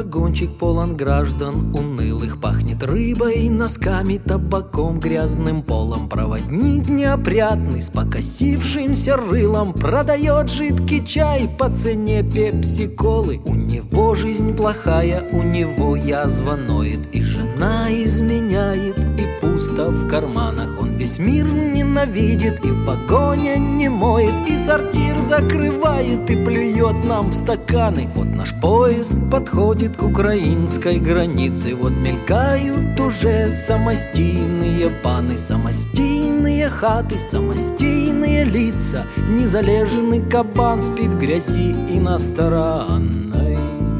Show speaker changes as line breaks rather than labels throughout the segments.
вагончик полон граждан унылых, пахнет рыбой, носками, табаком, грязным полом. Проводник неопрятный с покосившимся рылом продает жидкий чай по цене пепси-колы. У него жизнь плохая, у него язва ноет, и жена изменяет, и пусто в карманах. Он весь мир ненавидит, и в вагоне не моет, и сортир закрывает, и плюет нам в стаканы. Вот наш поезд подходит к украинской границе, вот мелькают уже самостийные паны, самостийные хаты, самостийные лица. Незалежный кабан спит в грязи иностранной.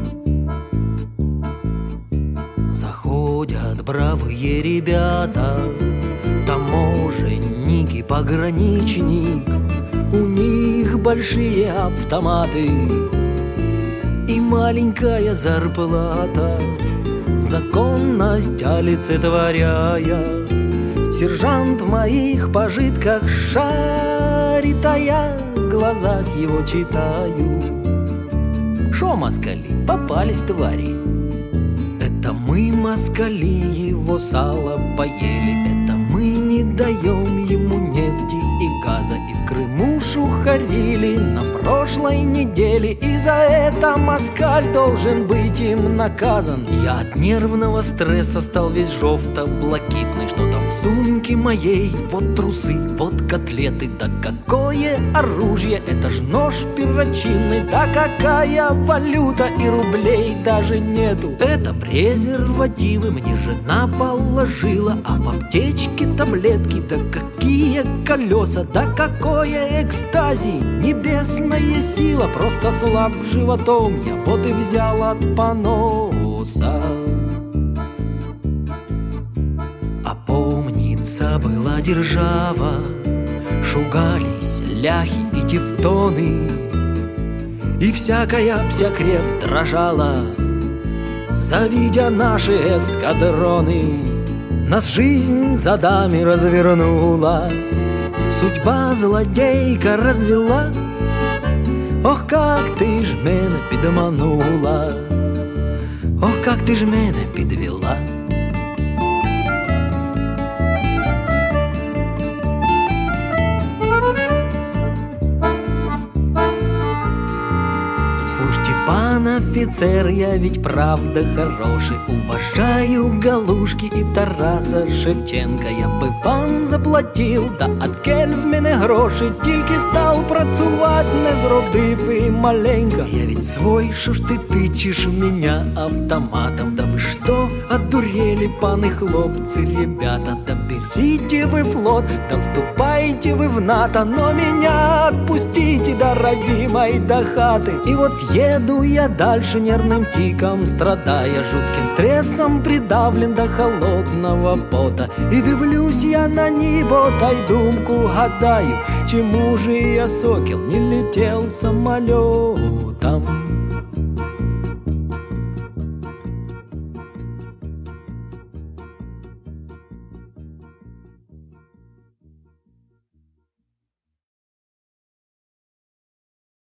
Заходят бравые ребята, таможенник и пограничник. У них большие автоматы и маленькая зарплата, законность олицетворяя. Сержант в моих пожитках шарит, а я в глазах его читаю. Шо, москали, попались, твари? Это мы, москали, его сало поели. Это мы не даем ему нефти и газа, и в Крыму шухарили на прошлой неделе. И за это москаль должен быть им наказан. Я от нервного стресса стал весь жовто-блакитный. Что там в сумке моей? Вот трусы, вот котлеты. Да какое оружие? Это ж нож перочинный. Да какая валюта? И рублей даже нету. Это презервативы мне жена положила, а в аптечке таблетки. Да какие колеса? Да какое экстази? Небесная сила, просто слаб животом я, вот и взял от поноса. А помнится, была держава, шугались ляхи и тевтоны, и всякая псякрев дрожала, завидя наши эскадроны. Нас жизнь задами развернула, судьба злодейка развела. Ох, как ти ж мене підманула, ох, как ти ж мене підвела. Слушайте, пан офицер, я ведь правда хороший, уважаю Галушки и Тараса Шевченка. Я би вам заплатив, да откель в мене гроші, тільки став працювати, не зробив і маленько. Я ведь свой, шо ж ты тычешь в меня автоматом? Да вы что, одурели, паны хлопцы, ребята? Да берите вы флот, да вступайте вы в НАТО, но меня отпустите до родимой, до хаты. И вот еду я дальше нервным тиком, страдая жутким стрессом, придавлен до холодного пота. И дивлюсь я на небо, та й думку гадаю, чему же я, сокіл, не летел самолет.